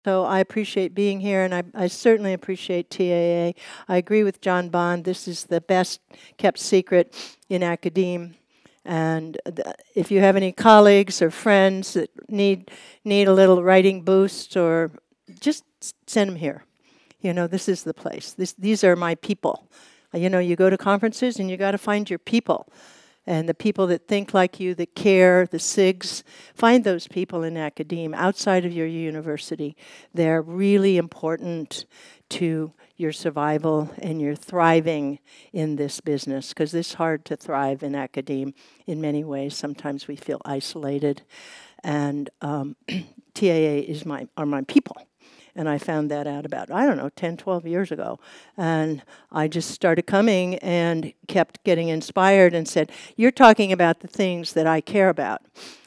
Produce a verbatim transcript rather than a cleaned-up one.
So I appreciate being here, and I, I certainly appreciate T A A. I agree with John Bond. This is the best kept secret in academe. And th- if you have any colleagues or friends that need need a little writing boost, or just s- send them here. You know, this is the place. This, these are my people. Uh, You know, you go to conferences and you got to find your people. And the people that think like you, that care, the SIGs, find those people in academe outside of your university. They're really important to your survival and your thriving in this business, because it's hard to thrive in academe in many ways. Sometimes we feel isolated. And um, T A A is my, are my people. And I found that out about, I don't know, ten, twelve years ago. And I just started coming and kept getting inspired and said, you're talking about the things that I care about.